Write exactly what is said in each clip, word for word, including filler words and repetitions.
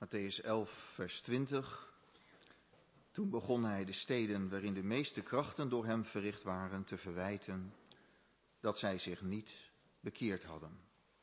Mattheüs elf, vers twintig. Toen begon hij de steden waarin de meeste krachten door hem verricht waren te verwijten dat zij zich niet bekeerd hadden.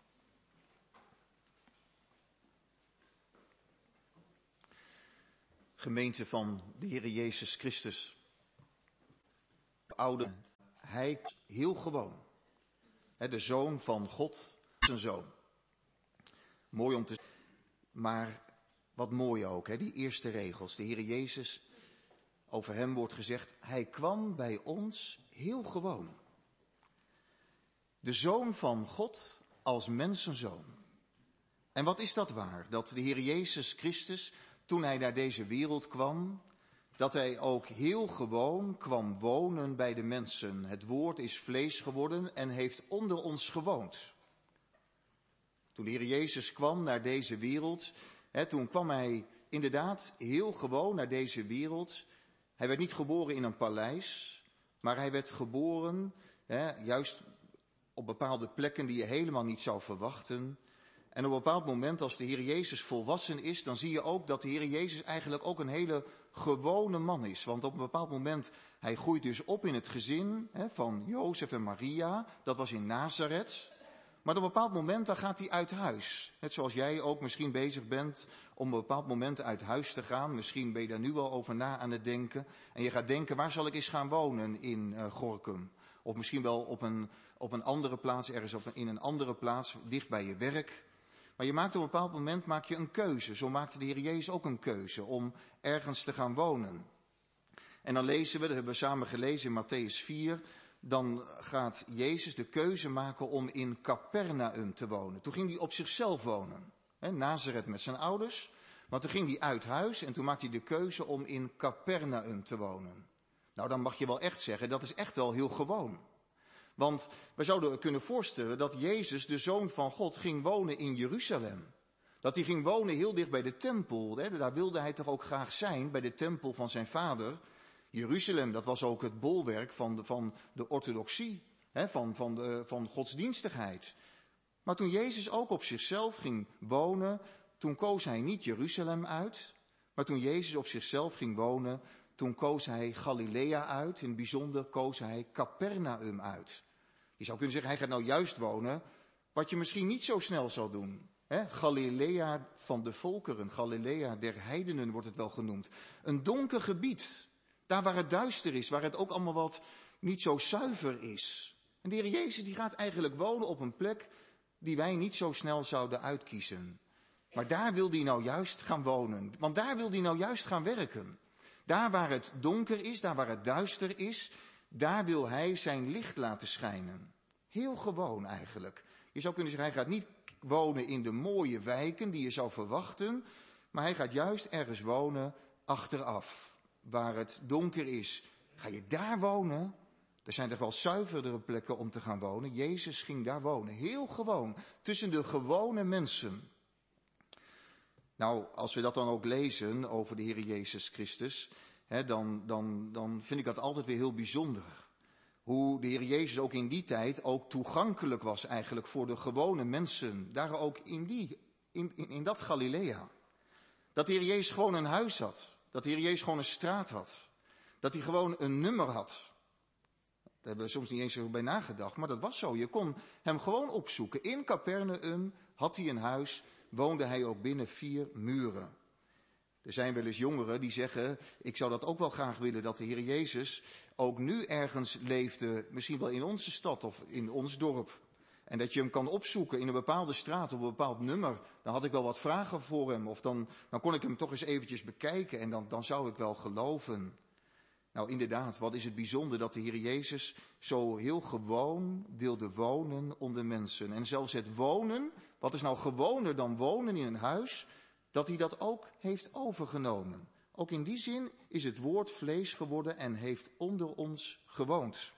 Gemeente van de Heere Jezus Christus. Oude, hij heel gewoon. De Zoon van God, zijn Zoon. Mooi om te zeggen, maar wat mooi ook, hè? Die eerste regels. De Heere Jezus, over hem wordt gezegd, hij kwam bij ons heel gewoon. De Zoon van God als mensenzoon. En wat is dat waar? Dat de Heere Jezus Christus, toen hij naar deze wereld kwam, dat hij ook heel gewoon kwam wonen bij de mensen. Het woord is vlees geworden en heeft onder ons gewoond. Toen de Heere Jezus kwam naar deze wereld, hè, toen kwam hij inderdaad heel gewoon naar deze wereld. Hij werd niet geboren in een paleis, maar hij werd geboren, hè, juist op bepaalde plekken die je helemaal niet zou verwachten. En op een bepaald moment, als de Heer Jezus volwassen is, dan zie je ook dat de Heer Jezus eigenlijk ook een hele gewone man is. Want op een bepaald moment, hij groeit dus op in het gezin, hè, van Jozef en Maria. Dat was in Nazareth. Maar op een bepaald moment, dan gaat hij uit huis. Net zoals jij ook misschien bezig bent om op een bepaald moment uit huis te gaan. Misschien ben je daar nu wel over na aan het denken. En je gaat denken, waar zal ik eens gaan wonen in uh, Gorinchem? Of misschien wel op een, op een andere plaats, ergens op een, in een andere plaats, dicht bij je werk. Maar je maakt op een bepaald moment maak je een keuze. Zo maakte de Heer Jezus ook een keuze om ergens te gaan wonen. En dan lezen we, dat hebben we samen gelezen in Mattheüs vier... Dan gaat Jezus de keuze maken om in Capernaum te wonen. Toen ging hij op zichzelf wonen. Hè, Nazareth met zijn ouders. Maar toen ging hij uit huis en toen maakte hij de keuze om in Capernaum te wonen. Nou, dan mag je wel echt zeggen, dat is echt wel heel gewoon. Want we zouden kunnen voorstellen dat Jezus, de Zoon van God, ging wonen in Jeruzalem. Dat hij ging wonen heel dicht bij de tempel. Hè, daar wilde hij toch ook graag zijn, bij de tempel van zijn vader. Jeruzalem, dat was ook het bolwerk van de, van de orthodoxie, hè, van, van, de, van godsdienstigheid. Maar toen Jezus ook op zichzelf ging wonen, toen koos hij niet Jeruzalem uit. Maar toen Jezus op zichzelf ging wonen, toen koos hij Galilea uit. In het bijzonder koos hij Capernaum uit. Je zou kunnen zeggen, hij gaat nou juist wonen, wat je misschien niet zo snel zal doen. Hè? Galilea van de volkeren, Galilea der heidenen wordt het wel genoemd. Een donker gebied. Daar waar het duister is, waar het ook allemaal wat niet zo zuiver is. En de Heer Jezus die gaat eigenlijk wonen op een plek die wij niet zo snel zouden uitkiezen. Maar daar wil hij nou juist gaan wonen. Want daar wil hij nou juist gaan werken. Daar waar het donker is, daar waar het duister is, daar wil hij zijn licht laten schijnen. Heel gewoon eigenlijk. Je zou kunnen zeggen, hij gaat niet wonen in de mooie wijken die je zou verwachten. Maar hij gaat juist ergens wonen achteraf. Waar het donker is, ga je daar wonen? Er zijn toch wel zuiverdere plekken om te gaan wonen. Jezus ging daar wonen, heel gewoon, tussen de gewone mensen. Nou, als we dat dan ook lezen over de Heer Jezus Christus, hè, dan, dan, dan vind ik dat altijd weer heel bijzonder. Hoe de Heer Jezus ook in die tijd ook toegankelijk was eigenlijk voor de gewone mensen. Daar ook in, die, in, in, in dat Galilea. Dat de Heer Jezus gewoon een huis had. Dat de Heer Jezus gewoon een straat had. Dat hij gewoon een nummer had. Daar hebben we soms niet eens zo bij nagedacht, maar dat was zo. Je kon hem gewoon opzoeken. In Capernaum had hij een huis, woonde hij ook binnen vier muren. Er zijn wel eens jongeren die zeggen, ik zou dat ook wel graag willen, dat de Heer Jezus ook nu ergens leefde, misschien wel in onze stad of in ons dorp. En dat je hem kan opzoeken in een bepaalde straat, op een bepaald nummer. Dan had ik wel wat vragen voor hem. Of dan, dan kon ik hem toch eens eventjes bekijken en dan, dan zou ik wel geloven. Nou inderdaad, wat is het bijzonder dat de Heer Jezus zo heel gewoon wilde wonen onder mensen. En zelfs het wonen, wat is nou gewoner dan wonen in een huis, dat hij dat ook heeft overgenomen. Ook in die zin is het woord vlees geworden en heeft onder ons gewoond.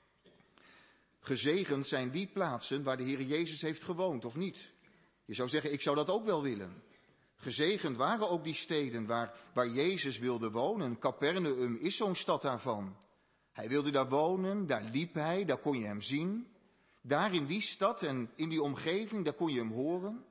Gezegend zijn die plaatsen waar de Heer Jezus heeft gewoond, of niet? Je zou zeggen, ik zou dat ook wel willen. Gezegend waren ook die steden waar, waar Jezus wilde wonen. Capernaum is zo'n stad daarvan. Hij wilde daar wonen, daar liep hij, daar kon je hem zien. Daar in die stad en in die omgeving, daar kon je hem horen.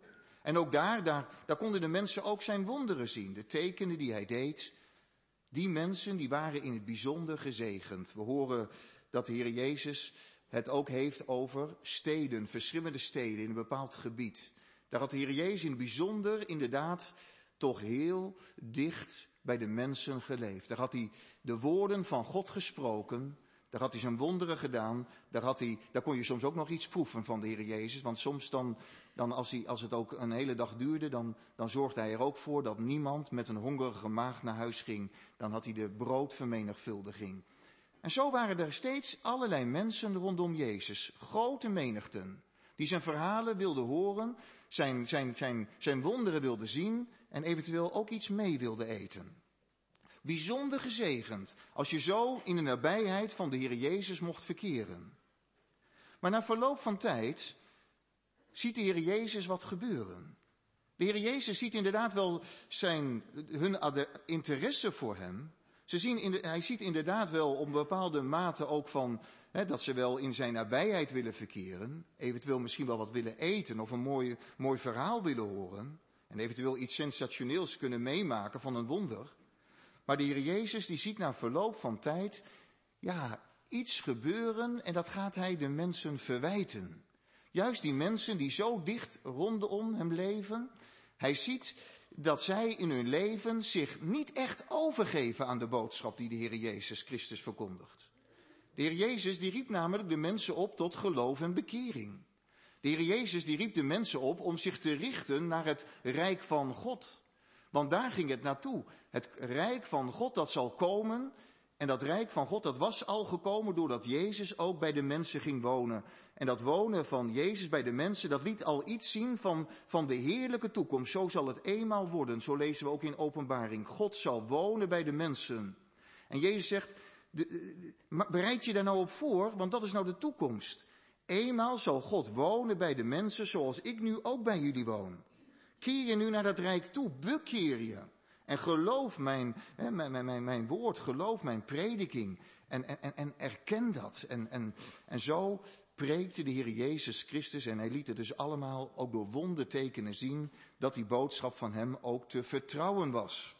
En ook daar, daar, daar konden de mensen ook zijn wonderen zien. De tekenen die hij deed. Die mensen die waren in het bijzonder gezegend. We horen dat de Heer Jezus het ook heeft over steden, verschillende steden in een bepaald gebied. Daar had de Heer Jezus in het bijzonder inderdaad toch heel dicht bij de mensen geleefd. Daar had hij de woorden van God gesproken. Daar had hij zijn wonderen gedaan. Daar, had hij, daar kon je soms ook nog iets proeven van de Heer Jezus. Want soms dan, dan als, hij, als het ook een hele dag duurde, dan, dan zorgde hij er ook voor dat niemand met een hongerige maag naar huis ging. Dan had hij de broodvermenigvuldiging. En zo waren er steeds allerlei mensen rondom Jezus. Grote menigten. Die zijn verhalen wilden horen. Zijn, zijn, zijn, zijn wonderen wilden zien. En eventueel ook iets mee wilden eten. Bijzonder gezegend als je zo in de nabijheid van de Heer Jezus mocht verkeren. Maar na verloop van tijd ziet de Heer Jezus wat gebeuren. De Heer Jezus ziet inderdaad wel zijn, hun interesse voor hem. Ze zien in de, hij ziet inderdaad wel op een bepaalde mate ook van hè, dat ze wel in zijn nabijheid willen verkeren. Eventueel misschien wel wat willen eten of een mooi, mooi verhaal willen horen. En eventueel iets sensationeels kunnen meemaken van een wonder. Maar de Heer Jezus die ziet na verloop van tijd, ja, iets gebeuren en dat gaat hij de mensen verwijten. Juist die mensen die zo dicht rondom hem leven. Hij ziet dat zij in hun leven zich niet echt overgeven aan de boodschap die de Heer Jezus Christus verkondigt. De Heer Jezus die riep namelijk de mensen op tot geloof en bekering. De Heer Jezus die riep de mensen op om zich te richten naar het rijk van God. Want daar ging het naartoe. Het rijk van God dat zal komen. En dat rijk van God dat was al gekomen doordat Jezus ook bij de mensen ging wonen. En dat wonen van Jezus bij de mensen, dat liet al iets zien van, van de heerlijke toekomst. Zo zal het eenmaal worden. Zo lezen we ook in Openbaring. God zal wonen bij de mensen. En Jezus zegt, de, bereid je daar nou op voor, want dat is nou de toekomst. Eenmaal zal God wonen bij de mensen zoals ik nu ook bij jullie woon. Keer je nu naar dat rijk toe, bekeer je. En geloof mijn, hè, mijn, mijn, mijn woord, geloof mijn prediking. En, en, en erken dat. En, en, en zo preekte de Heer Jezus Christus en hij liet het dus allemaal ook door wondertekenen zien dat die boodschap van hem ook te vertrouwen was.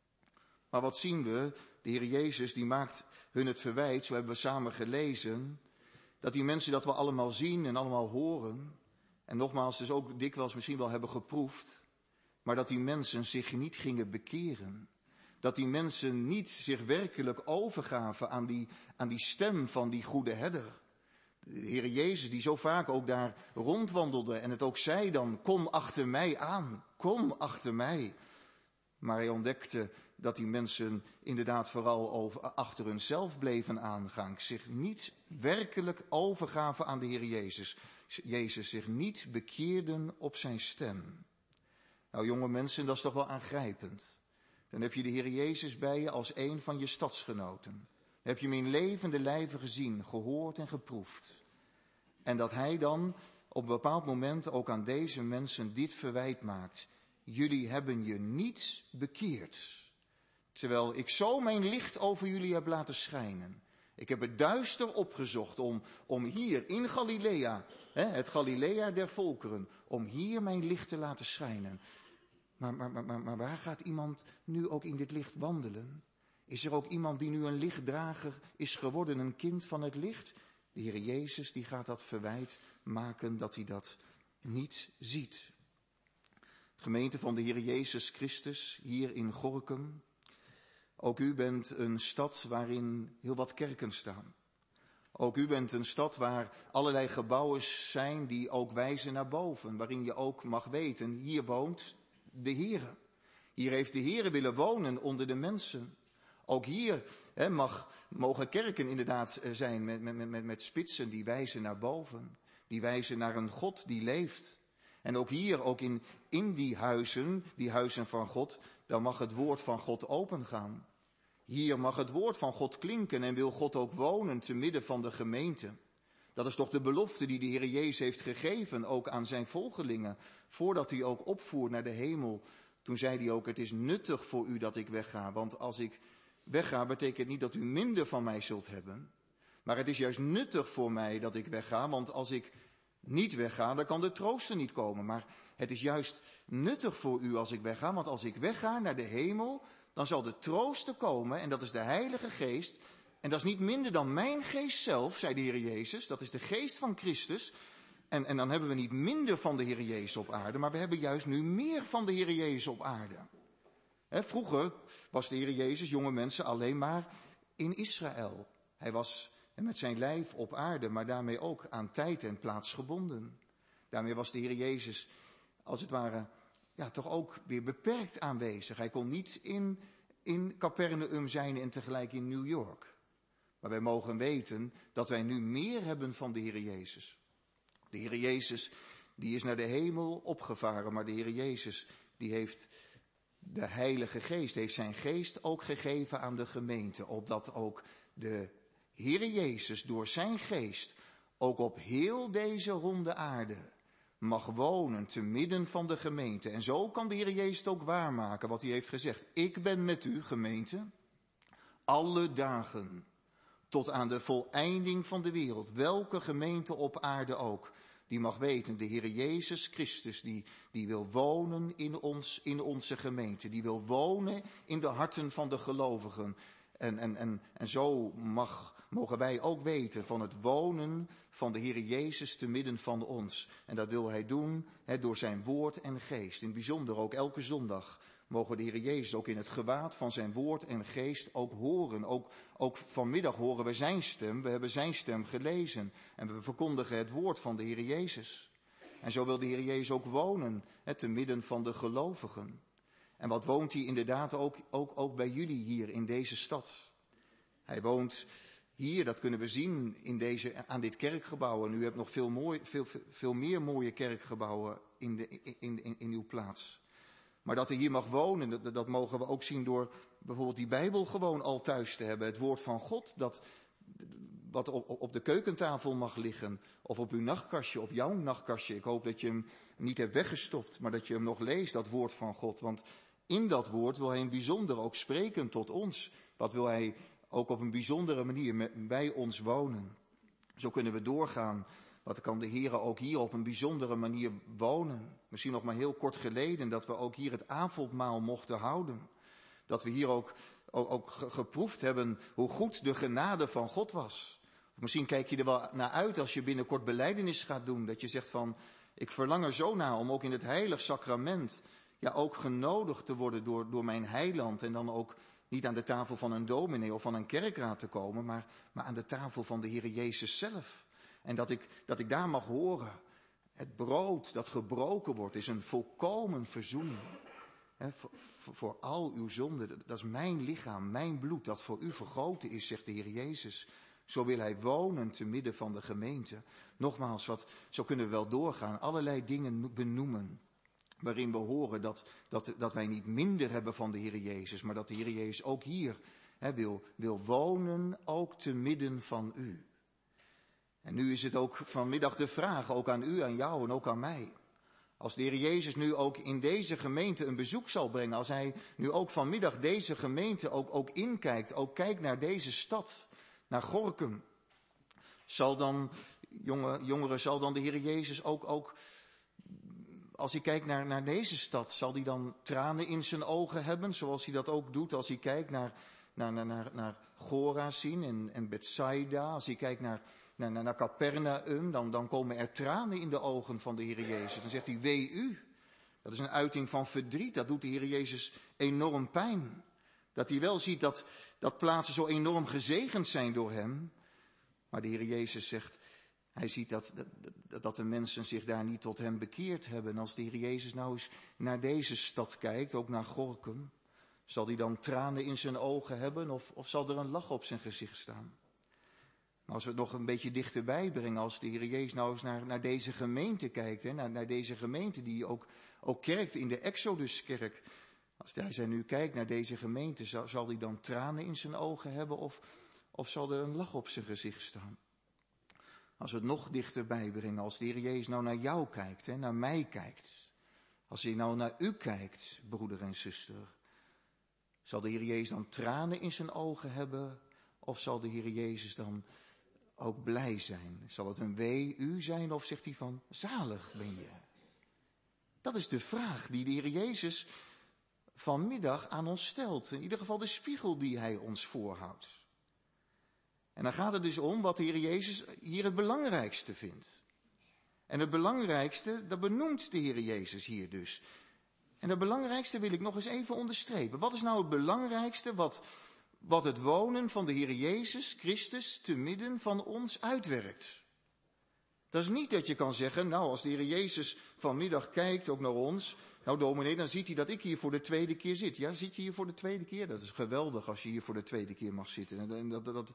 Maar wat zien we? De Heer Jezus die maakt hun het verwijt, zo hebben we samen gelezen, dat die mensen dat wel allemaal zien en allemaal horen. En nogmaals, dus ook dikwijls misschien wel hebben geproefd. Maar dat die mensen zich niet gingen bekeren. Dat die mensen niet zich werkelijk overgaven aan die, aan die stem van die goede herder. De Heer Jezus die zo vaak ook daar rondwandelde en het ook zei dan, kom achter mij aan, kom achter mij. Maar hij ontdekte dat die mensen inderdaad vooral over, achter hunzelf bleven aangaan. Zich niet werkelijk overgaven aan de Heer Jezus. Jezus zich niet bekeerden op zijn stem. Nou jonge mensen, dat is toch wel aangrijpend. Dan heb je de Heer Jezus bij je als een van je stadsgenoten. Dan heb je hem in levende lijven gezien, gehoord en geproefd. En dat hij dan op een bepaald moment ook aan deze mensen dit verwijt maakt. Jullie hebben je niet bekeerd. Terwijl ik zo mijn licht over jullie heb laten schijnen. Ik heb het duister opgezocht om, om hier in Galilea, hè, het Galilea der volkeren, om hier mijn licht te laten schijnen. Maar, maar, maar, maar waar gaat iemand nu ook in dit licht wandelen? Is er ook iemand die nu een lichtdrager is geworden, een kind van het licht? De Heer Jezus die gaat dat verwijt maken dat hij dat niet ziet. Gemeente van de Heer Jezus Christus hier in Gorinchem. Ook u bent een stad waarin heel wat kerken staan. Ook u bent een stad waar allerlei gebouwen zijn die ook wijzen naar boven. Waarin je ook mag weten, hier woont de Heere. Hier heeft de Heere willen wonen onder de mensen. Ook hier hè, mag, mogen kerken inderdaad zijn met, met, met, met spitsen die wijzen naar boven. Die wijzen naar een God die leeft. En ook hier, ook in, in die huizen, die huizen van God, dan mag het woord van God opengaan. Hier mag het woord van God klinken en wil God ook wonen te midden van de gemeente. Dat is toch de belofte die de Heer Jezus heeft gegeven, ook aan zijn volgelingen, voordat hij ook opvoer naar de hemel. Toen zei hij ook, het is nuttig voor u dat ik wegga, want als ik wegga betekent niet dat u minder van mij zult hebben. Maar het is juist nuttig voor mij dat ik wegga, want als ik niet wegga, dan kan de trooster niet komen. Maar het is juist nuttig voor u als ik wegga, want als ik wegga naar de hemel, dan zal de trooster komen en dat is de Heilige Geest. En dat is niet minder dan mijn geest zelf, zei de Heer Jezus. Dat is de geest van Christus. En, en dan hebben we niet minder van de Heer Jezus op aarde, maar we hebben juist nu meer van de Heer Jezus op aarde. He, vroeger was de Heer Jezus, jonge mensen, alleen maar in Israël. Hij was met zijn lijf op aarde, maar daarmee ook aan tijd en plaats gebonden. Daarmee was de Heer Jezus, als het ware, ja, toch ook weer beperkt aanwezig. Hij kon niet in, in Capernaum zijn en tegelijk in New York. Maar wij mogen weten dat wij nu meer hebben van de Heer Jezus. De Heer Jezus, die is naar de hemel opgevaren, maar de Heer Jezus, die heeft de Heilige Geest, heeft zijn geest ook gegeven aan de gemeente, opdat ook de Heer Jezus door zijn geest ook op heel deze ronde aarde mag wonen te midden van de gemeente. En zo kan de Heer Jezus het ook waarmaken wat hij heeft gezegd. Ik ben met u, gemeente, alle dagen tot aan de voleinding van de wereld. Welke gemeente op aarde ook, die mag weten, de Heer Jezus Christus, die, die wil wonen in ons, in onze gemeente. Die wil wonen in de harten van de gelovigen. En, en, en, en zo mag, mogen wij ook weten van het wonen van de Heer Jezus te midden van ons. En dat wil hij doen he, door zijn woord en geest. In het bijzonder ook elke zondag mogen de Heer Jezus ook in het gewaad van zijn woord en geest ook horen. Ook, ook vanmiddag horen we zijn stem. We hebben zijn stem gelezen. En we verkondigen het woord van de Heer Jezus. En zo wil de Heer Jezus ook wonen he, te midden van de gelovigen. En wat woont hij inderdaad ook, ook, ook bij jullie hier in deze stad. Hij woont hier, dat kunnen we zien in deze, aan dit kerkgebouw. En u hebt nog veel, mooi, veel, veel meer mooie kerkgebouwen in, de, in, in, in uw plaats. Maar dat hij hier mag wonen, dat, dat mogen we ook zien door bijvoorbeeld die Bijbel gewoon al thuis te hebben. Het woord van God, dat, wat op, op de keukentafel mag liggen. Of op uw nachtkastje, op jouw nachtkastje. Ik hoop dat je hem niet hebt weggestopt, maar dat je hem nog leest, dat woord van God. Want in dat woord wil hij in bijzonder ook spreken tot ons. Wat wil hij ook op een bijzondere manier bij ons wonen. Zo kunnen we doorgaan. Wat kan de Heer ook hier op een bijzondere manier wonen. Misschien nog maar heel kort geleden dat we ook hier het avondmaal mochten houden. Dat we hier ook, ook, ook geproefd hebben hoe goed de genade van God was. Of misschien kijk je er wel naar uit als je binnenkort belijdenis gaat doen. Dat je zegt van, ik verlang er zo naar om ook in het heilig sacrament, ja ook genodigd te worden door, door mijn heiland. En dan ook niet aan de tafel van een dominee of van een kerkraad te komen, maar, maar aan de tafel van de Heer Jezus zelf. En dat ik, dat ik daar mag horen, het brood dat gebroken wordt is een volkomen verzoening. He, voor, voor al uw zonden, dat is mijn lichaam, mijn bloed dat voor u vergoten is, zegt de Heer Jezus. Zo wil hij wonen te midden van de gemeente. Nogmaals, wat, zo kunnen we wel doorgaan, allerlei dingen benoemen. Waarin we horen dat, dat, dat wij niet minder hebben van de Heer Jezus, maar dat de Heer Jezus ook hier he, wil, wil wonen, ook te midden van u. En nu is het ook vanmiddag de vraag, ook aan u, aan jou en ook aan mij. Als de Heer Jezus nu ook in deze gemeente een bezoek zal brengen, als hij nu ook vanmiddag deze gemeente ook, ook inkijkt, ook kijkt naar deze stad, naar Gorinchem, zal dan, jonge, jongeren, zal dan de Heer Jezus ook, ook als hij kijkt naar, naar deze stad, zal hij dan tranen in zijn ogen hebben, zoals hij dat ook doet als hij kijkt naar, naar, naar, naar, naar Chorazin en, en Bethsaida, als hij kijkt naar Naar, naar Capernaum, dan, dan komen er tranen in de ogen van de Heer Jezus. Dan zegt hij, wee u. Dat is een uiting van verdriet. Dat doet de Heer Jezus enorm pijn. Dat hij wel ziet dat, dat plaatsen zo enorm gezegend zijn door hem. Maar de Heer Jezus zegt, hij ziet dat, dat, dat de mensen zich daar niet tot hem bekeerd hebben. En als de Heer Jezus nou eens naar deze stad kijkt, ook naar Gorinchem, zal hij dan tranen in zijn ogen hebben of, of zal er een lach op zijn gezicht staan? Maar als we het nog een beetje dichterbij brengen, als de Heer Jezus nou eens naar, naar deze gemeente kijkt, hè, naar, naar deze gemeente die ook, ook kerkt in de Exoduskerk. Als hij nu kijkt naar deze gemeente, zal, zal hij dan tranen in zijn ogen hebben of, of zal er een lach op zijn gezicht staan? Als we het nog dichterbij brengen, als de Heer Jezus nou naar jou kijkt, hè, naar mij kijkt. Als hij nou naar u kijkt, broeder en zuster. Zal de Heer Jezus dan tranen in zijn ogen hebben of zal de Heer Jezus dan ook blij zijn? Zal het een wee u zijn of zegt hij van zalig ben je? Dat is de vraag die de Heer Jezus vanmiddag aan ons stelt. In ieder geval de spiegel die hij ons voorhoudt. En dan gaat het dus om wat de Heer Jezus hier het belangrijkste vindt. En het belangrijkste, dat benoemt de Heer Jezus hier dus. En het belangrijkste wil ik nog eens even onderstrepen. Wat is nou het belangrijkste wat, wat het wonen van de Heer Jezus Christus te midden van ons uitwerkt? Dat is niet dat je kan zeggen, nou als de Heer Jezus vanmiddag kijkt ook naar ons, nou dominee, dan ziet hij dat ik hier voor de tweede keer zit. Ja, zit je hier voor de tweede keer? Dat is geweldig als je hier voor de tweede keer mag zitten. En dat, dat, dat,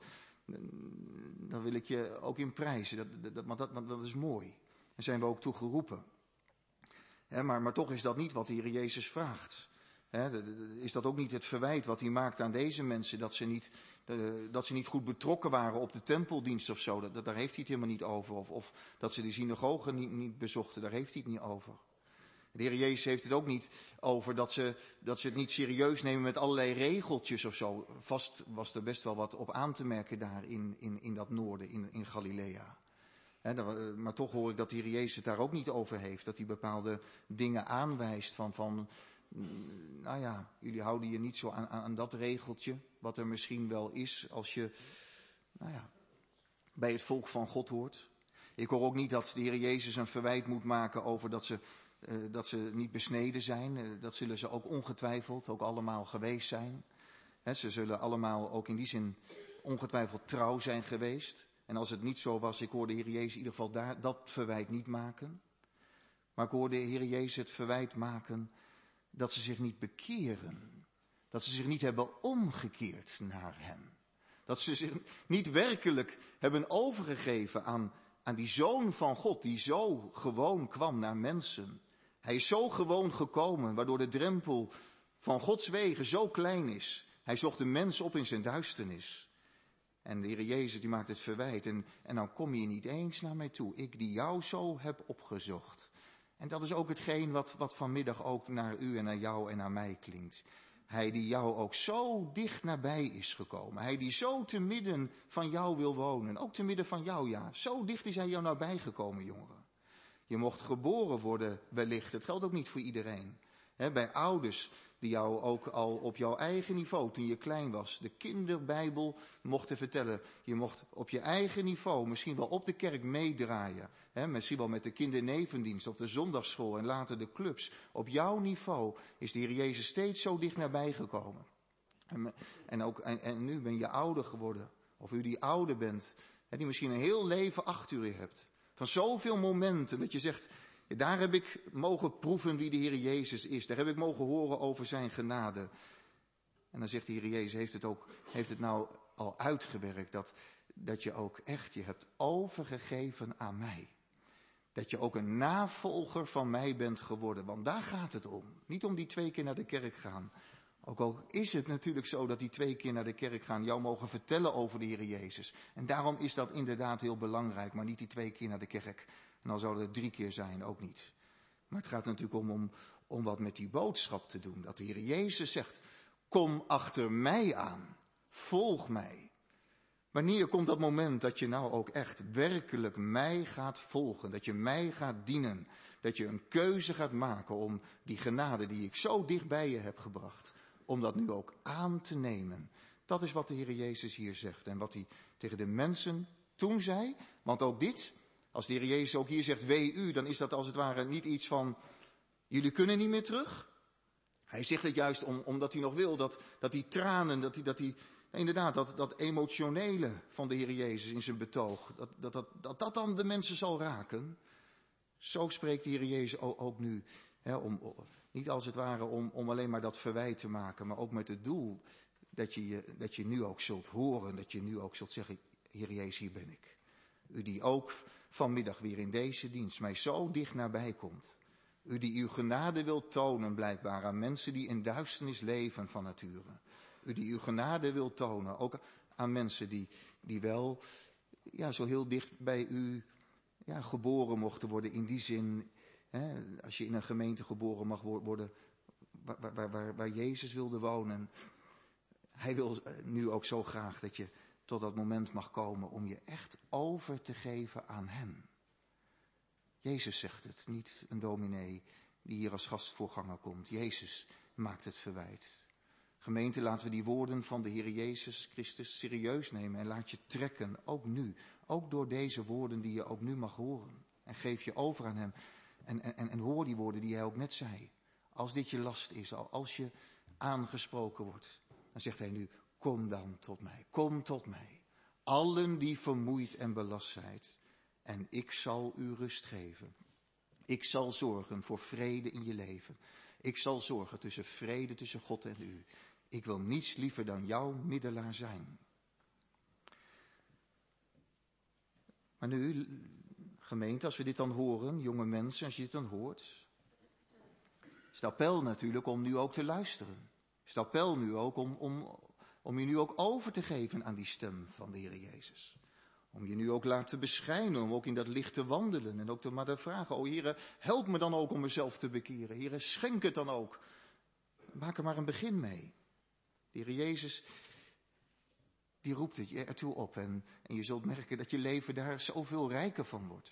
dan wil ik je ook in prijzen, dat, dat, maar dat, dat is mooi. Daar zijn we ook toe geroepen. He, maar, maar toch is dat niet wat de Heer Jezus vraagt. He, is dat ook niet het verwijt wat hij maakt aan deze mensen, dat ze niet, uh, dat ze niet goed betrokken waren op de tempeldienst of zo. Dat, dat, daar heeft hij het helemaal niet over. Of, of dat ze de synagogen niet, niet bezochten, daar heeft hij het niet over. De Heer Jezus heeft het ook niet over dat ze, dat ze het niet serieus nemen met allerlei regeltjes of zo. Vast was er best wel wat op aan te merken daar in, in, in dat noorden, in, in Galilea. He, maar toch hoor ik dat de Heer Jezus het daar ook niet over heeft. Dat hij bepaalde dingen aanwijst van, van nou ja, jullie houden je niet zo aan, aan, aan dat regeltje. Wat er misschien wel is als je, nou ja, bij het volk van God hoort. Ik hoor ook niet dat de Heer Jezus een verwijt moet maken over dat ze, uh, dat ze niet besneden zijn. Uh, dat zullen ze ook ongetwijfeld ook allemaal geweest zijn. He, ze zullen allemaal ook in die zin ongetwijfeld trouw zijn geweest. En als het niet zo was, ik hoor de Heer Jezus in ieder geval daar, dat verwijt niet maken. Maar ik hoor de Heer Jezus het verwijt maken dat ze zich niet bekeren. Dat ze zich niet hebben omgekeerd naar hem. Dat ze zich niet werkelijk hebben overgegeven aan, aan die Zoon van God, die zo gewoon kwam naar mensen. Hij is zo gewoon gekomen, waardoor de drempel van Gods wegen zo klein is. Hij zocht de mens op in zijn duisternis. En de Heer Jezus die maakt het verwijt. En, en dan kom je niet eens naar mij toe. Ik die jou zo heb opgezocht. En dat is ook hetgeen wat, wat vanmiddag ook naar u en naar jou en naar mij klinkt. Hij die jou ook zo dicht nabij is gekomen. Hij die zo te midden van jou wil wonen. Ook te midden van jou, ja. Zo dicht is hij jou nabij gekomen, jongeren. Je mocht geboren worden wellicht. Het geldt ook niet voor iedereen. He, bij ouders die jou ook al op jouw eigen niveau, toen je klein was, de kinderbijbel mochten vertellen. Je mocht op je eigen niveau misschien wel op de kerk meedraaien. He, misschien wel met de kindernevendienst of de zondagsschool en later de clubs. Op jouw niveau is de Heer Jezus steeds zo dicht nabij gekomen. En, en, ook, en, en nu ben je ouder geworden. Of u die ouder bent, he, die misschien een heel leven achter u hebt. Van zoveel momenten dat je zegt, daar heb ik mogen proeven wie de Heer Jezus is. Daar heb ik mogen horen over zijn genade. En dan zegt de Heer Jezus, heeft het, ook, heeft het nou al uitgewerkt dat, dat je ook echt je hebt overgegeven aan mij. Dat je ook een navolger van mij bent geworden. Want daar gaat het om. Niet om die twee keer naar de kerk gaan. Ook al is het natuurlijk zo dat die twee keer naar de kerk gaan jou mogen vertellen over de Heer Jezus. En daarom is dat inderdaad heel belangrijk. Maar niet die twee keer naar de kerk. En dan zouden het drie keer zijn, ook niet. Maar het gaat natuurlijk om, om, om wat met die boodschap te doen. Dat de Heer Jezus zegt, kom achter mij aan. Volg mij. Wanneer komt dat moment dat je nou ook echt werkelijk mij gaat volgen? Dat je mij gaat dienen? Dat je een keuze gaat maken om die genade die ik zo dicht bij je heb gebracht, om dat nu ook aan te nemen. Dat is wat de Heer Jezus hier zegt en wat hij tegen de mensen toen zei. Want ook dit, als de Heer Jezus ook hier zegt, wee u, dan is dat als het ware niet iets van, jullie kunnen niet meer terug. Hij zegt het juist om, omdat hij nog wil dat, dat die tranen, dat die, dat die, inderdaad, dat, dat emotionele van de Heer Jezus in zijn betoog, dat dat, dat, dat, dat dan de mensen zal raken. Zo spreekt de Heer Jezus ook, ook nu. Hè, om, niet als het ware om, om alleen maar dat verwijt te maken, maar ook met het doel dat je, dat je nu ook zult horen, dat je nu ook zult zeggen, Heer Jezus, hier ben ik. U die ook vanmiddag weer in deze dienst mij zo dicht nabij komt. U die uw genade wilt tonen blijkbaar aan mensen die in duisternis leven van nature. U die uw genade wilt tonen ook aan mensen die, die wel ja, zo heel dicht bij u ja, geboren mochten worden. In die zin, hè, als je in een gemeente geboren mag worden waar, waar, waar, waar Jezus wilde wonen. Hij wil nu ook zo graag dat je tot dat moment mag komen om je echt over te geven aan hem. Jezus zegt het, niet een dominee die hier als gastvoorganger komt. Jezus maakt het verwijt. Gemeente, laten we die woorden van de Heer Jezus Christus serieus nemen en laat je trekken, ook nu. Ook door deze woorden die je ook nu mag horen. En geef je over aan hem en, en, en hoor die woorden die hij ook net zei. Als dit je last is, als je aangesproken wordt, dan zegt hij nu, kom dan tot mij, kom tot mij. Allen die vermoeid en belast zijn, en ik zal u rust geven. Ik zal zorgen voor vrede in je leven. Ik zal zorgen tussen vrede tussen God en u. Ik wil niets liever dan jouw middelaar zijn. Maar nu, gemeente, als we dit dan horen, jonge mensen, als je dit dan hoort, is het appel natuurlijk om nu ook te luisteren. Is het appel nu ook om, om, om je nu ook over te geven aan die stem van de Heer Jezus. Om je nu ook laten beschijnen, om ook in dat licht te wandelen. En ook te maar te vragen, o Heere, help me dan ook om mezelf te bekeren. Heere, schenk het dan ook. Maak er maar een begin mee. De Heer Jezus, die roept het je ertoe op. En, en je zult merken dat je leven daar zoveel rijker van wordt.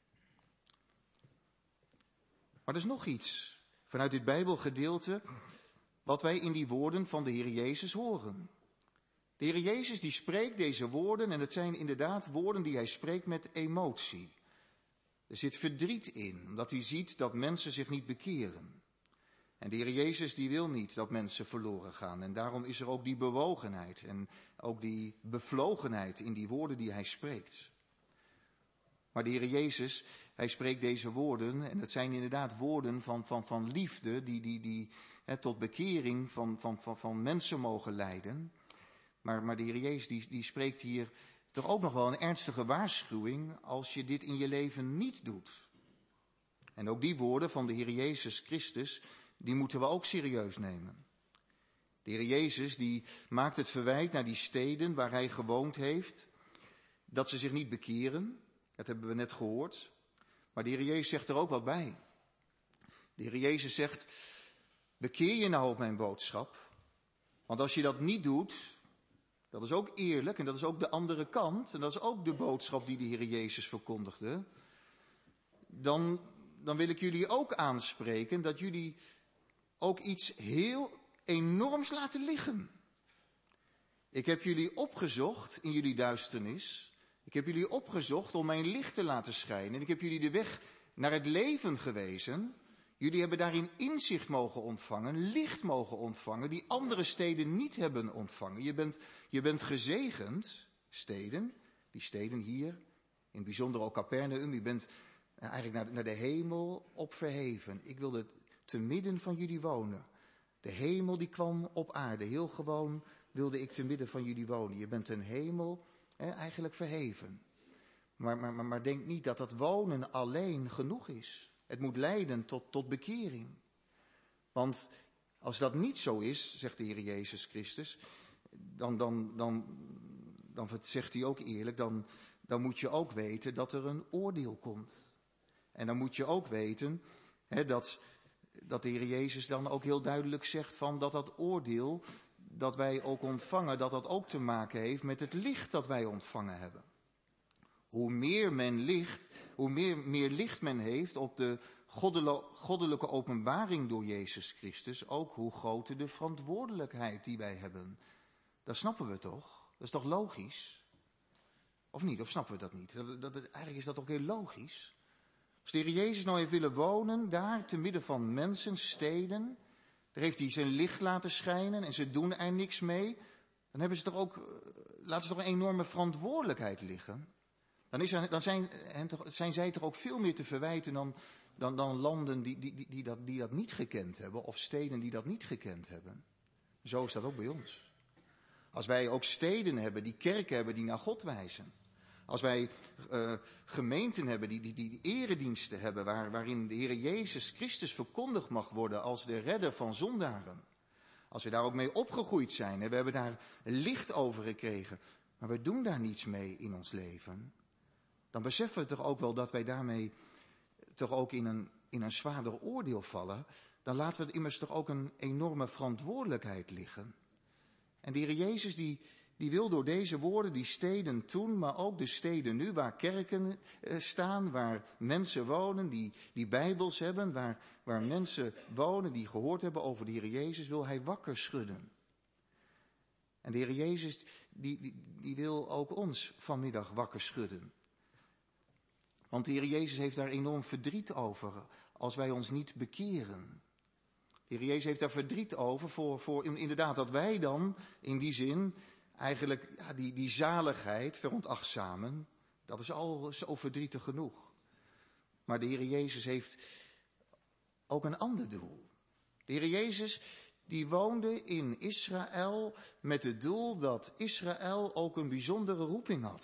Maar er is nog iets vanuit dit Bijbelgedeelte wat wij in die woorden van de Heer Jezus horen. De Heer Jezus die spreekt deze woorden en het zijn inderdaad woorden die hij spreekt met emotie. Er zit verdriet in, omdat hij ziet dat mensen zich niet bekeren. En de Heer Jezus die wil niet dat mensen verloren gaan. En daarom is er ook die bewogenheid en ook die bevlogenheid in die woorden die hij spreekt. Maar de Heer Jezus, hij spreekt deze woorden en het zijn inderdaad woorden van, van, van liefde die, die, die hè, tot bekering van, van, van, van mensen mogen leiden. Maar, maar de Heer Jezus die, die spreekt hier toch ook nog wel een ernstige waarschuwing als je dit in je leven niet doet. En ook die woorden van de Heer Jezus Christus, die moeten we ook serieus nemen. De Heer Jezus die maakt het verwijt naar die steden waar hij gewoond heeft, dat ze zich niet bekeren. Dat hebben we net gehoord. Maar de Heer Jezus zegt er ook wat bij. De Heer Jezus zegt, bekeer je nou op mijn boodschap. Want als je dat niet doet, dat is ook eerlijk en dat is ook de andere kant. En dat is ook de boodschap die de Heer Jezus verkondigde. Dan, dan wil ik jullie ook aanspreken dat jullie ook iets heel enorms laten liggen. Ik heb jullie opgezocht in jullie duisternis. Ik heb jullie opgezocht om mijn licht te laten schijnen. En ik heb jullie de weg naar het leven gewezen. Jullie hebben daarin inzicht mogen ontvangen, licht mogen ontvangen, die andere steden niet hebben ontvangen. Je bent, je bent gezegend, steden, die steden hier, in het bijzonder ook Capernaum. Je bent eigenlijk naar, naar de hemel opverheven. Ik wilde te midden van jullie wonen. De hemel die kwam op aarde, heel gewoon wilde ik te midden van jullie wonen. Je bent een hemel hè, eigenlijk verheven. Maar, maar, maar, maar denk niet dat dat wonen alleen genoeg is. Het moet leiden tot, tot bekering. Want als dat niet zo is, zegt de Heer Jezus Christus, dan, dan, dan, dan zegt hij ook eerlijk, dan, dan moet je ook weten dat er een oordeel komt. En dan moet je ook weten hè, dat, dat de Heer Jezus dan ook heel duidelijk zegt van dat dat oordeel dat wij ook ontvangen, dat dat ook te maken heeft met het licht dat wij ontvangen hebben. Hoe meer men licht, hoe meer, meer licht men heeft op de goddelijke openbaring door Jezus Christus, ook hoe groter de verantwoordelijkheid die wij hebben. Dat snappen we toch? Dat is toch logisch? Of niet? Of snappen we dat niet? Dat, dat, eigenlijk is dat ook heel logisch. Als de Heer Jezus nou heeft willen wonen, daar te midden van mensen, steden, daar heeft hij zijn licht laten schijnen en ze doen er niks mee, dan hebben ze toch ook, laten ze toch een enorme verantwoordelijkheid liggen. Dan, is er, dan zijn, zijn zij toch ook veel meer te verwijten dan, dan, dan landen die, die, die, die, dat, die dat niet gekend hebben, of steden die dat niet gekend hebben. Zo is dat ook bij ons. Als wij ook steden hebben, die kerken hebben die naar God wijzen. Als wij uh, gemeenten hebben die, die, die erediensten hebben, waar, waarin de Heer Jezus Christus verkondigd mag worden als de redder van zondaren. Als we daar ook mee opgegroeid zijn en we hebben daar licht over gekregen, maar we doen daar niets mee in ons leven, dan beseffen we toch ook wel dat wij daarmee toch ook in een, in een zwaarder oordeel vallen. Dan laten we het immers toch ook een enorme verantwoordelijkheid liggen. En de Heer Jezus die, die wil door deze woorden die steden toen, maar ook de steden nu, waar kerken uh, staan, waar mensen wonen die, die Bijbels hebben, waar, waar mensen wonen die gehoord hebben over de Heer Jezus, wil hij wakker schudden. En de Heer Jezus, die, die, die wil ook ons vanmiddag wakker schudden. Want de Heer Jezus heeft daar enorm verdriet over, als wij ons niet bekeren. De Heer Jezus heeft daar verdriet over, voor, voor inderdaad dat wij dan, in die zin, eigenlijk ja, die, die zaligheid veronachtzamen. Dat is al zo verdrietig genoeg. Maar de Heer Jezus heeft ook een ander doel. De Heer Jezus, die woonde in Israël met het doel dat Israël ook een bijzondere roeping had.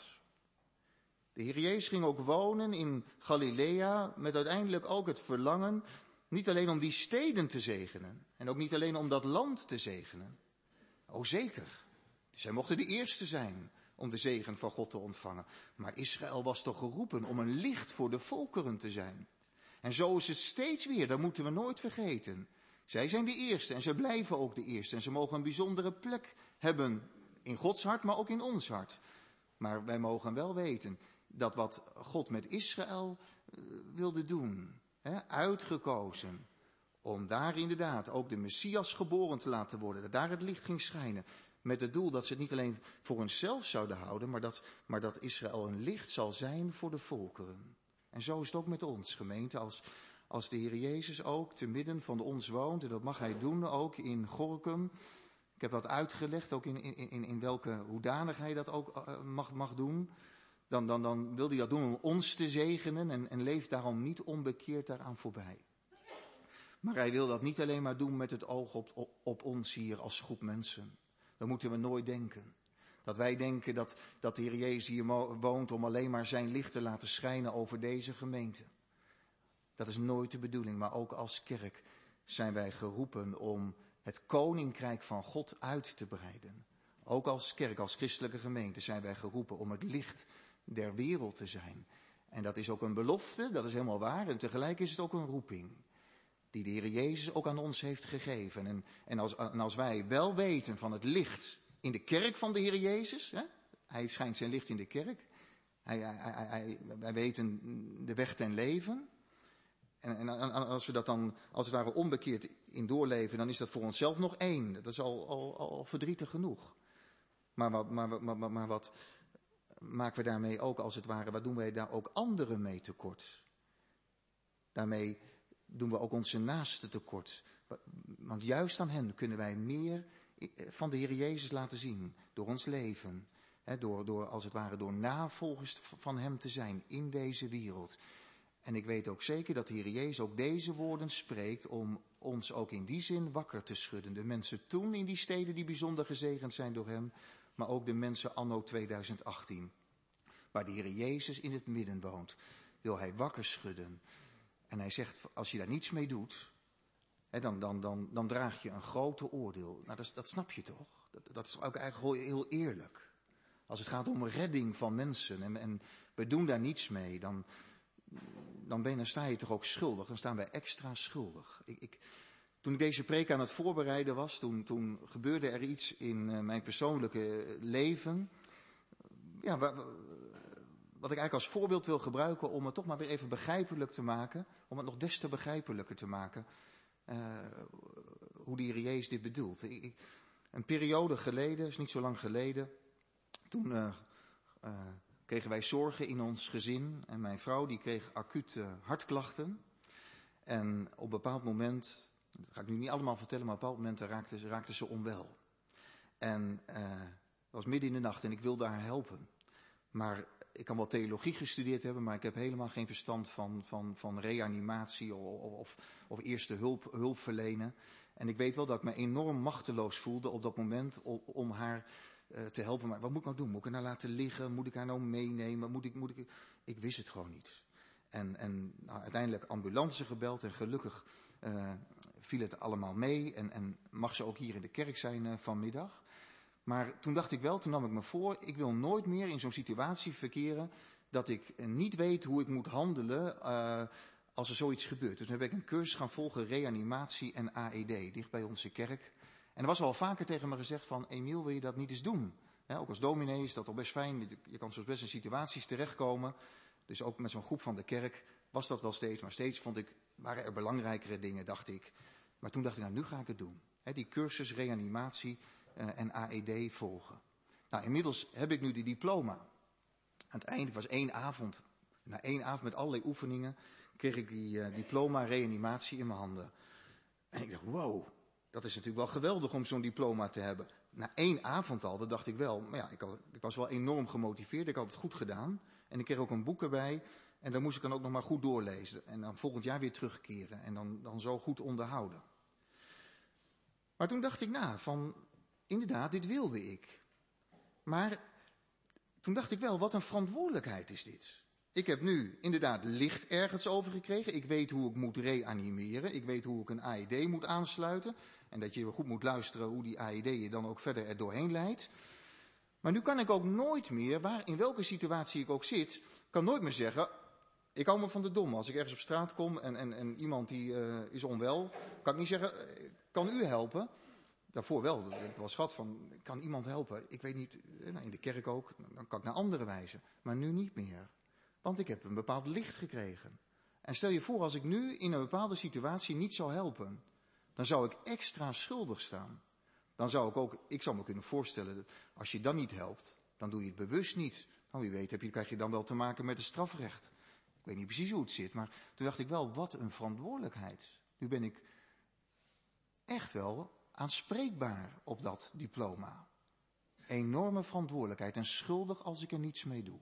De Heer Jezus ging ook wonen in Galilea met uiteindelijk ook het verlangen, niet alleen om die steden te zegenen en ook niet alleen om dat land te zegenen. O zeker, zij mochten de eerste zijn om de zegen van God te ontvangen. Maar Israël was toch geroepen om een licht voor de volkeren te zijn. En zo is het steeds weer, dat moeten we nooit vergeten. Zij zijn de eerste en ze blijven ook de eerste. En ze mogen een bijzondere plek hebben in Gods hart, maar ook in ons hart. Maar wij mogen wel weten dat wat God met Israël uh, wilde doen, hè, uitgekozen, om daar inderdaad ook de Messias geboren te laten worden, dat daar het licht ging schijnen, met het doel dat ze het niet alleen voor hunzelf zouden houden, maar dat, maar dat Israël een licht zal zijn voor de volkeren. En zo is het ook met ons, gemeente, als, als de Heer Jezus ook te midden van ons woont, en dat mag hij doen ook in Gorinchem. Ik heb dat uitgelegd, ook in, in, in, in welke hoedanigheid hij dat ook uh, mag, mag doen. Dan, dan, dan wil hij dat doen om ons te zegenen en, en leeft daarom niet onbekeerd daaraan voorbij. Maar hij wil dat niet alleen maar doen met het oog op, op, op ons hier als groep mensen. Dat moeten we nooit denken. Dat wij denken dat, dat de Heer Jezus hier woont om alleen maar zijn licht te laten schijnen over deze gemeente. Dat is nooit de bedoeling, maar ook als kerk zijn wij geroepen om het koninkrijk van God uit te breiden. Ook als kerk, als christelijke gemeente zijn wij geroepen om het licht der wereld te zijn. En dat is ook een belofte, dat is helemaal waar. En tegelijk is het ook een roeping die de Heer Jezus ook aan ons heeft gegeven. En, en, als, en als wij wel weten van het licht in de kerk van de Heer Jezus, hè? Hij schijnt zijn licht in de kerk. Hij, hij, hij, hij, wij weten de weg ten leven. En, en als we dat dan als het ware onbekeerd in doorleven, dan is dat voor onszelf nog één. Dat is al, al, al verdrietig genoeg. Maar wat, maar, maar, maar, maar wat maken we daarmee ook als het ware, wat doen wij daar ook anderen mee tekort? Daarmee doen we ook onze naasten tekort. Want juist aan hen kunnen wij meer van de Heer Jezus laten zien. Door ons leven. Hè, door, door, als het ware door navolgers van hem te zijn in deze wereld. En ik weet ook zeker dat de Heer Jezus ook deze woorden spreekt om ons ook in die zin wakker te schudden. De mensen toen in die steden die bijzonder gezegend zijn door hem, maar ook de mensen anno tweeduizend achttien. Waar de Heer Jezus in het midden woont, wil hij wakker schudden. En hij zegt, als je daar niets mee doet, hè, dan, dan, dan, dan draag je een grote oordeel. Nou, dat, dat snap je toch? Dat, dat is ook eigenlijk heel eerlijk. Als het gaat om redding van mensen en, en we doen daar niets mee, dan, dan, ben, dan sta je toch ook schuldig. Dan staan wij extra schuldig. Ik, ik, toen ik deze preek aan het voorbereiden was, toen, toen gebeurde er iets in uh, mijn persoonlijke leven. Ja, waar, wat ik eigenlijk als voorbeeld wil gebruiken om het toch maar weer even begrijpelijk te maken. Om het nog des te begrijpelijker te maken. Uh, hoe de Heer Jezus dit bedoelt. Ik, ik, een periode geleden, is niet zo lang geleden. Toen uh, uh, kregen wij zorgen in ons gezin. En mijn vrouw die kreeg acute hartklachten. En op een bepaald moment, dat ga ik nu niet allemaal vertellen, maar op een bepaald moment raakte ze, raakte ze onwel. En uh, het was midden in de nacht en ik wilde haar helpen. Maar ik kan wel theologie gestudeerd hebben, maar ik heb helemaal geen verstand van, van, van reanimatie of, of, of eerste hulp, hulp verlenen. En ik weet wel dat ik me enorm machteloos voelde op dat moment om, om haar uh, te helpen. Maar wat moet ik nou doen? Moet ik haar nou laten liggen? Moet ik haar nou meenemen? Moet ik, moet ik... ik wist het gewoon niet. En, en nou, uiteindelijk ambulance gebeld en gelukkig uh, viel het allemaal mee. En, en mag ze ook hier in de kerk zijn uh, vanmiddag. Maar toen dacht ik wel, toen nam ik me voor, ik wil nooit meer in zo'n situatie verkeren dat ik niet weet hoe ik moet handelen uh, als er zoiets gebeurt. Dus toen heb ik een cursus gaan volgen, reanimatie en A E D, dicht bij onze kerk. En er was al vaker tegen me gezegd van, Emiel, wil je dat niet eens doen? Ja, ook als dominee is dat toch best fijn. Je kan soms best in situaties terechtkomen. Dus ook met zo'n groep van de kerk was dat wel steeds. Maar steeds vond ik, waren er belangrijkere dingen, dacht ik. Maar toen dacht ik, nou nu ga ik het doen. He, die cursus reanimatie uh, en A E D volgen. Nou, inmiddels heb ik nu die diploma. Aan het eind, was één avond. Na één avond met allerlei oefeningen kreeg ik die uh, diploma reanimatie in mijn handen. En ik dacht, wow, dat is natuurlijk wel geweldig om zo'n diploma te hebben. Na één avond al, dat dacht ik wel. Maar ja, ik, had, ik was wel enorm gemotiveerd. Ik had het goed gedaan. En ik kreeg ook een boek erbij. En daar moest ik dan ook nog maar goed doorlezen. En dan volgend jaar weer terugkeren. En dan, dan zo goed onderhouden. Maar toen dacht ik na, van inderdaad, dit wilde ik. Maar toen dacht ik wel, wat een verantwoordelijkheid is dit. Ik heb nu inderdaad licht ergens over gekregen. Ik weet hoe ik moet reanimeren. Ik weet hoe ik een A E D moet aansluiten. En dat je goed moet luisteren hoe die A E D je dan ook verder er doorheen leidt. Maar nu kan ik ook nooit meer, waar, in welke situatie ik ook zit, kan nooit meer zeggen, ik hou me van de dom. Als ik ergens op straat kom en, en, en iemand die uh, is onwel, kan ik niet zeggen, kan u helpen? Daarvoor wel, dat heb ik wel schat van, kan iemand helpen? Ik weet niet, nou in de kerk ook, dan kan ik naar anderen wijzen. Maar nu niet meer. Want ik heb een bepaald licht gekregen. En stel je voor, als ik nu in een bepaalde situatie niet zou helpen, dan zou ik extra schuldig staan. Dan zou ik ook, ik zou me kunnen voorstellen, als je dan niet helpt, dan doe je het bewust niet. Nou, wie weet heb je, krijg je dan wel te maken met het strafrecht. Ik weet niet precies hoe het zit, maar toen dacht ik wel, wat een verantwoordelijkheid. Nu ben ik echt wel aanspreekbaar op dat diploma. Enorme verantwoordelijkheid en schuldig als ik er niets mee doe.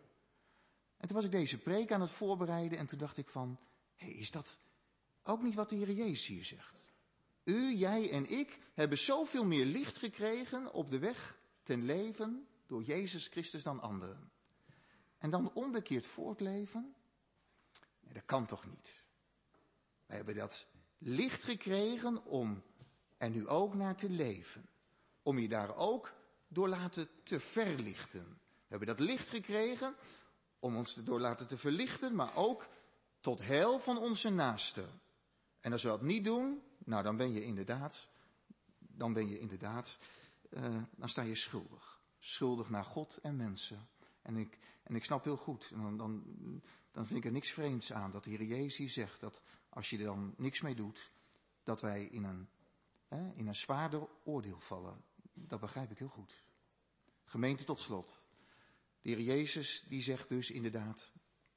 En toen was ik deze preek aan het voorbereiden en toen dacht ik van, hé, is dat ook niet wat de Heer Jezus hier zegt? U, jij en ik hebben zoveel meer licht gekregen op de weg ten leven door Jezus Christus dan anderen. En dan onbekeerd voortleven? Nee, dat kan toch niet? Wij hebben dat licht gekregen om er nu ook naar te leven. Om je daar ook door laten te verlichten. We hebben dat licht gekregen om ons door laten te verlichten, maar ook tot heil van onze naasten. En als we dat niet doen, nou dan ben je inderdaad, dan ben je inderdaad, uh, dan sta je schuldig. Schuldig naar God en mensen. En ik, en ik snap heel goed, dan, dan, dan vind ik er niks vreemds aan dat de Heer Jezus hier zegt dat als je er dan niks mee doet, dat wij in een, hè, in een zwaarder oordeel vallen. Dat begrijp ik heel goed. Gemeente tot slot. De Heer Jezus die zegt dus inderdaad,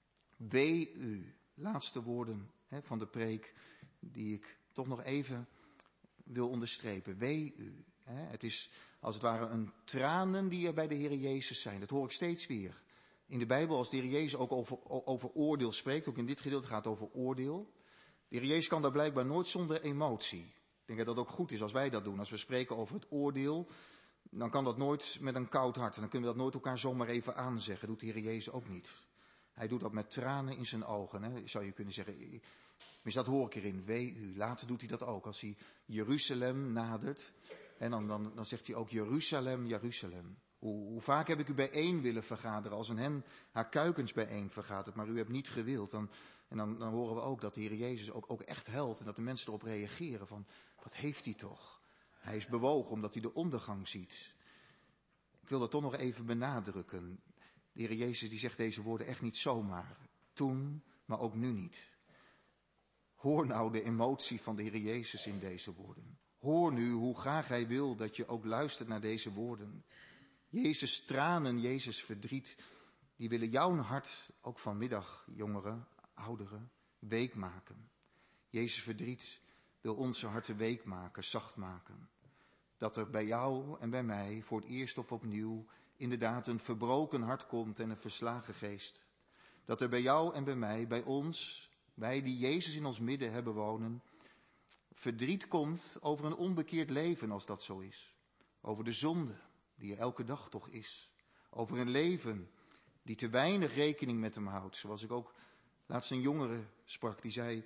wee u, laatste woorden hè, van de preek die ik toch nog even wil onderstrepen. Wee u. Hè. Het is als het ware een tranen die er bij de Heer Jezus zijn. Dat hoor ik steeds weer. In de Bijbel als de Heer Jezus ook over, over oordeel spreekt, ook in dit gedeelte gaat het over oordeel. De Heer Jezus kan daar blijkbaar nooit zonder emotie. Ik denk dat dat ook goed is als wij dat doen. Als we spreken over het oordeel, dan kan dat nooit met een koud hart. En dan kunnen we dat nooit elkaar zomaar even aanzeggen. Dat doet de Heer Jezus ook niet. Hij doet dat met tranen in zijn ogen. Hè. Zou je kunnen zeggen, dus dat hoor ik erin. Wee u. Later doet hij dat ook. Als hij Jeruzalem nadert. En dan, dan, dan zegt hij ook Jeruzalem, Jeruzalem. Hoe, hoe vaak heb ik u bijeen willen vergaderen als een hen haar kuikens bijeen vergadert. Maar u hebt niet gewild. Dan, en dan, dan horen we ook dat de Heer Jezus ook, ook echt huilt. En dat de mensen erop reageren van, wat heeft hij toch? Hij is bewogen omdat hij de ondergang ziet. Ik wil dat toch nog even benadrukken. De Heer Jezus die zegt deze woorden echt niet zomaar. Toen, maar ook nu niet. Hoor nou de emotie van de Heer Jezus in deze woorden. Hoor nu hoe graag hij wil dat je ook luistert naar deze woorden. Jezus tranen, Jezus verdriet, die willen jouw hart ook vanmiddag, jongeren, ouderen, week maken. Jezus verdriet wil onze harten week maken, zacht maken. Dat er bij jou en bij mij voor het eerst of opnieuw inderdaad een verbroken hart komt en een verslagen geest. Dat er bij jou en bij mij, bij ons, wij die Jezus in ons midden hebben wonen, verdriet komt over een onbekeerd leven als dat zo is. Over de zonde die er elke dag toch is. Over een leven die te weinig rekening met hem houdt. Zoals ik ook laatst een jongere sprak die zei,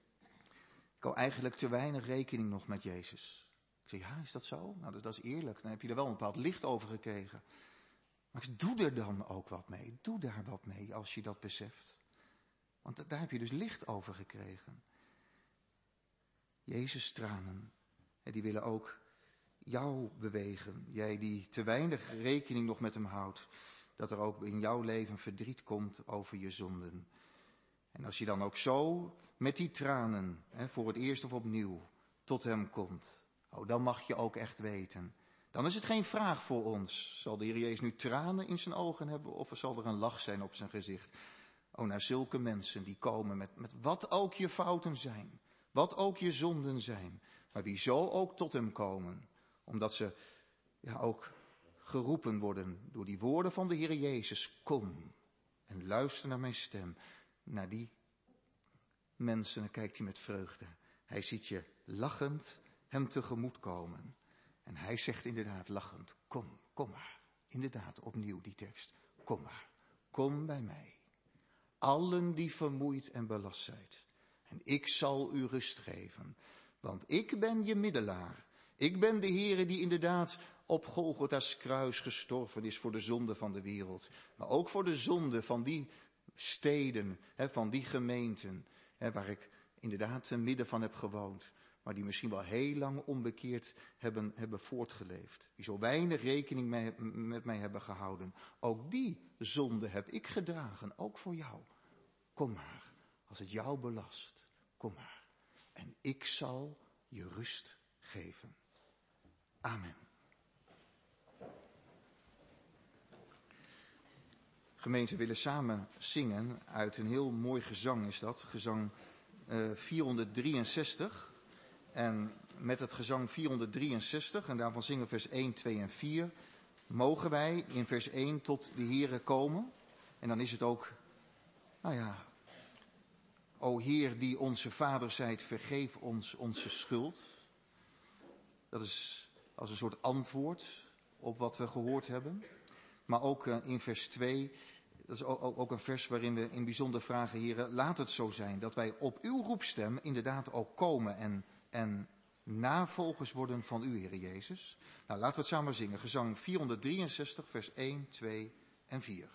ik hou eigenlijk te weinig rekening nog met Jezus. Ik zei, ja, is dat zo? Nou, dat, dat is eerlijk. Dan heb je er wel een bepaald licht over gekregen. Maar ik zei, doe er dan ook wat mee. Doe daar wat mee als je dat beseft. Want daar heb je dus licht over gekregen. Jezus tranen. En die willen ook jou bewegen. Jij die te weinig rekening nog met hem houdt. Dat er ook in jouw leven verdriet komt over je zonden. En als je dan ook zo met die tranen, hè, voor het eerst of opnieuw, tot hem komt. Oh, dan mag je ook echt weten. Dan is het geen vraag voor ons. Zal de Heer Jezus nu tranen in zijn ogen hebben of zal er een lach zijn op zijn gezicht? Oh, naar zulke mensen die komen met, met wat ook je fouten zijn. Wat ook je zonden zijn. Maar die zo ook tot hem komen. Omdat ze ja, ook geroepen worden door die woorden van de Heer Jezus. Kom en luister naar mijn stem. Naar die mensen, dan kijkt hij met vreugde. Hij ziet je lachend hem tegemoet komen. En hij zegt inderdaad lachend, kom, kom maar. Inderdaad, opnieuw die tekst. Kom maar, kom bij mij. Allen die vermoeid en belast zijn. En ik zal u rust geven. Want ik ben je middelaar. Ik ben de Heere die inderdaad op Golgotha's kruis gestorven is voor de zonde van de wereld. Maar ook voor de zonde van die steden, van die gemeenten, waar ik inderdaad te midden van heb gewoond. Maar die misschien wel heel lang onbekeerd hebben, hebben voortgeleefd. Die zo weinig rekening mee, met mij hebben gehouden. Ook die zonde heb ik gedragen, ook voor jou. Kom maar, als het jou belast, kom maar. En ik zal je rust geven. Amen. Gemeente, we willen samen zingen uit een heel mooi gezang is dat. Gezang uh, vierhonderddrieënzestig. En met het gezang vierhonderddrieënzestig, en daarvan zingen vers één, twee en vier, mogen wij in vers één tot de Heere komen. En dan is het ook, nou ja, o Heer die onze Vader zijt, vergeef ons onze schuld. Dat is als een soort antwoord op wat we gehoord hebben. Maar ook uh, in vers twee, dat is ook, ook, ook een vers waarin we in bijzonder vragen, Heere, laat het zo zijn dat wij op uw roepstem inderdaad ook komen en, en navolgers worden van u, Heere Jezus. Nou, laten we het samen zingen. Gezang vierhonderddrieënzestig, vers één, twee en vier.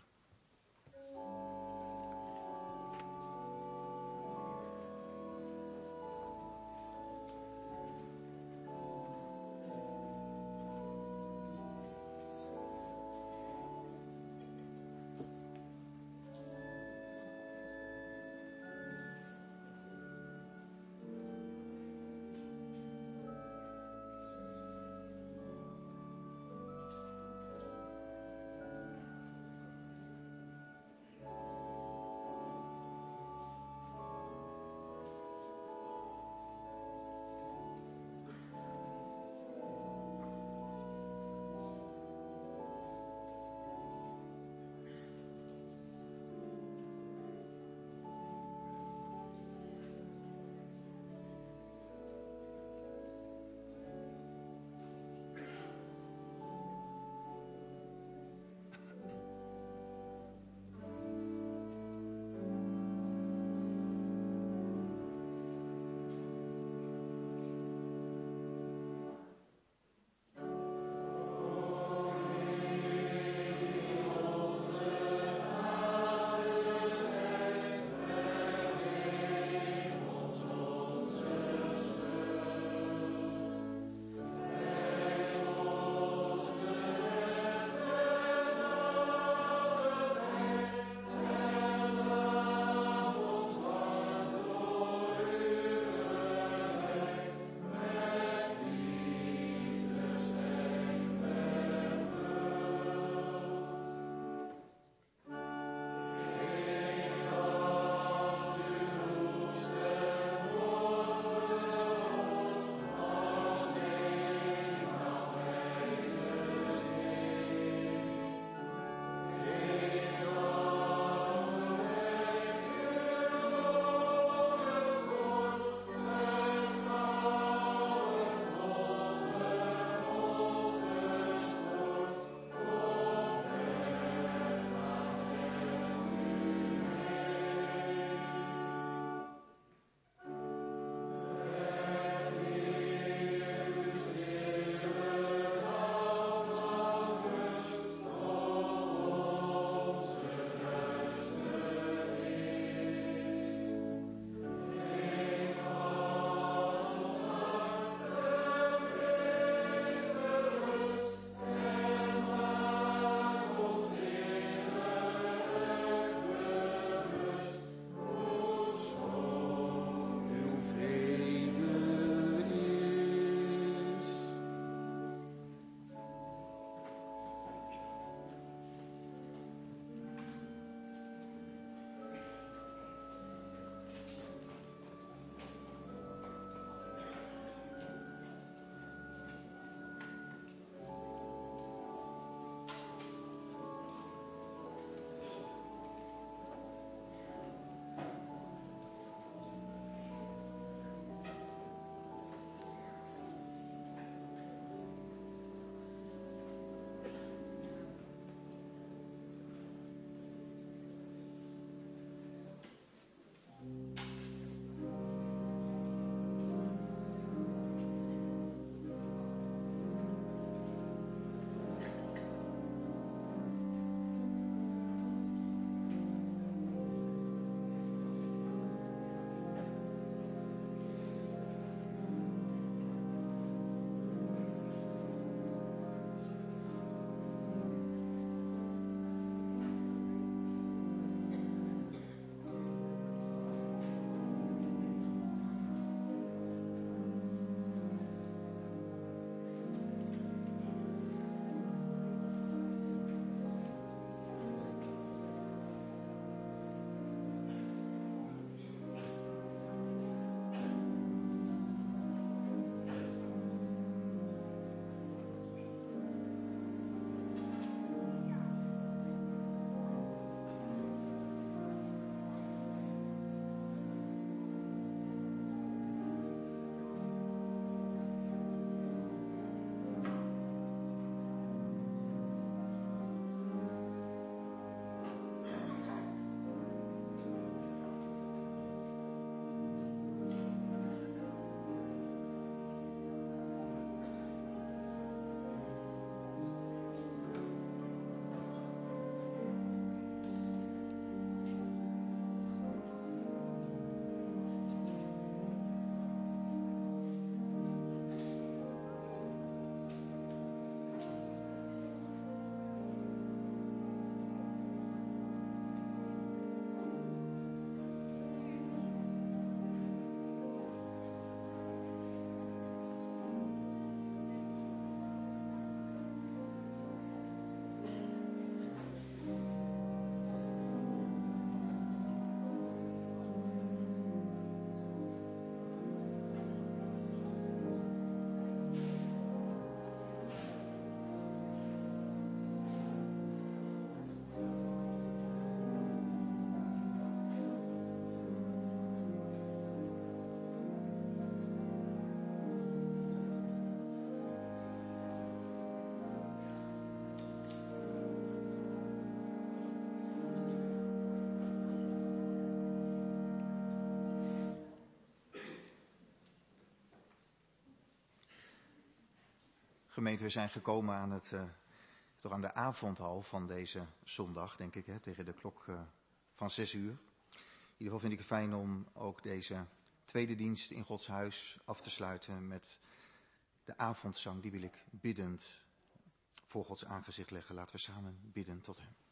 Gemeente, we zijn gekomen aan, het, uh, toch aan de avondhal van deze zondag, denk ik, hè, tegen de klok uh, van zes uur. In ieder geval vind ik het fijn om ook deze tweede dienst in Gods huis af te sluiten met de avondzang. Die wil ik biddend voor Gods aangezicht leggen. Laten we samen bidden tot Hem.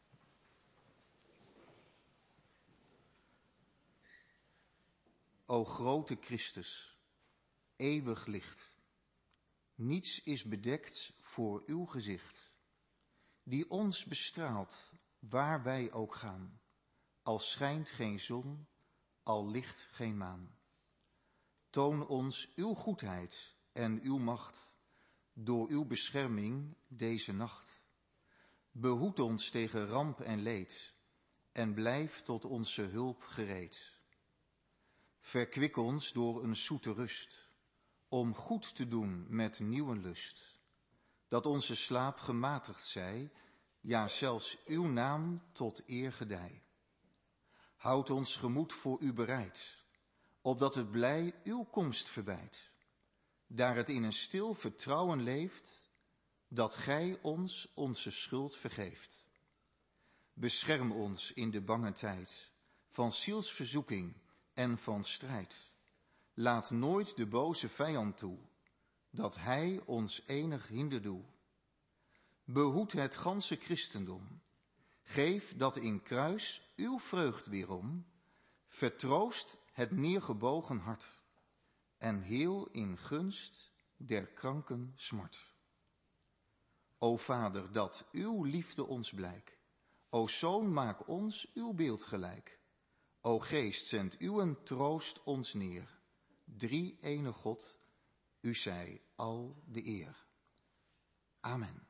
O grote Christus, eeuwig licht, niets is bedekt voor uw gezicht, die ons bestraalt waar wij ook gaan, al schijnt geen zon, al licht geen maan. Toon ons uw goedheid en uw macht, door uw bescherming deze nacht. Behoed ons tegen ramp en leed, en blijf tot onze hulp gereed. Verkwik ons door een zoete rust, om goed te doen met nieuwe lust. Dat onze slaap gematigd zij, ja zelfs uw naam tot eer gedij. Houd ons gemoed voor u bereid, opdat het blij uw komst verbijt. Daar het in een stil vertrouwen leeft, dat gij ons onze schuld vergeeft. Bescherm ons in de bange tijd, van zielsverzoeking en van strijd. Laat nooit de boze vijand toe, dat hij ons enig hinder doe. Behoed het ganse christendom, geef dat in kruis uw vreugd weerom. Vertroost het neergebogen hart, en heel in gunst der kranken smart. O Vader, dat uw liefde ons blijk, o Zoon, maak ons uw beeld gelijk. O Geest, zend uwen troost ons neer. Drie ene God, u zij al de eer. Amen.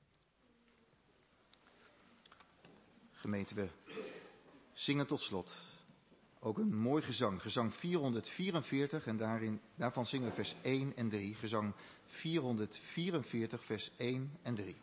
Gemeente, we zingen tot slot ook een mooi gezang. Gezang vierhonderdvierenveertig en daarin, daarvan zingen we vers één en drie. Gezang vierhonderdvierenveertig, vers één en drie.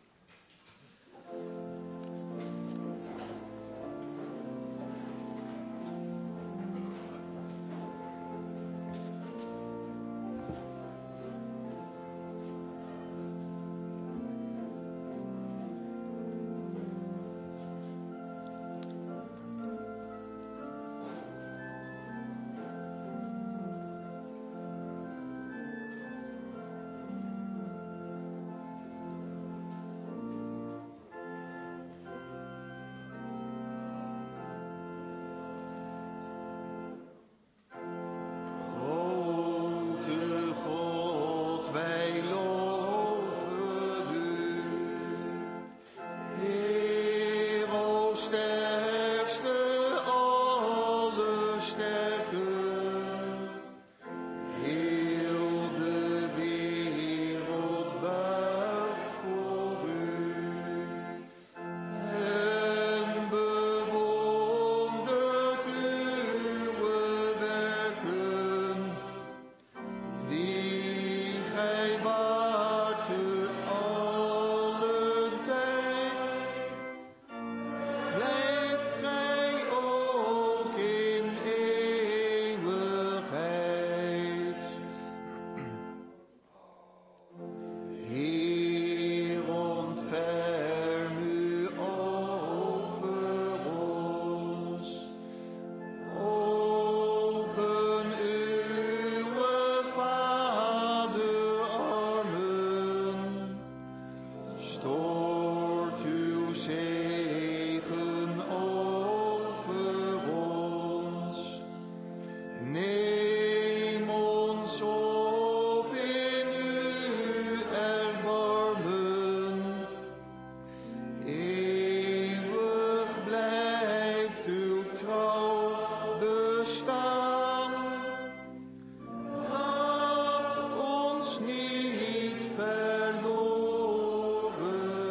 Verloren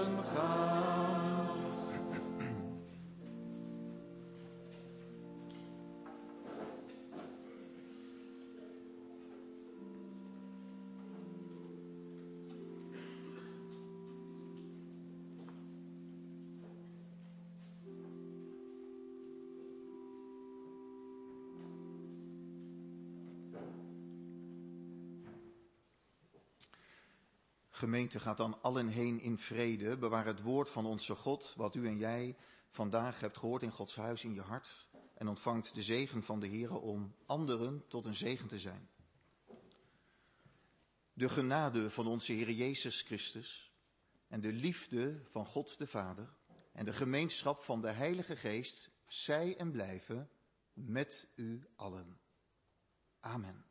Gemeente, gaat dan allen heen in vrede. Bewaar het woord van onze God, wat u en jij vandaag hebt gehoord in Gods huis in je hart. En ontvangt de zegen van de Heere om anderen tot een zegen te zijn. De genade van onze Heer Jezus Christus en de liefde van God de Vader en de gemeenschap van de Heilige Geest, zij en blijven met u allen. Amen.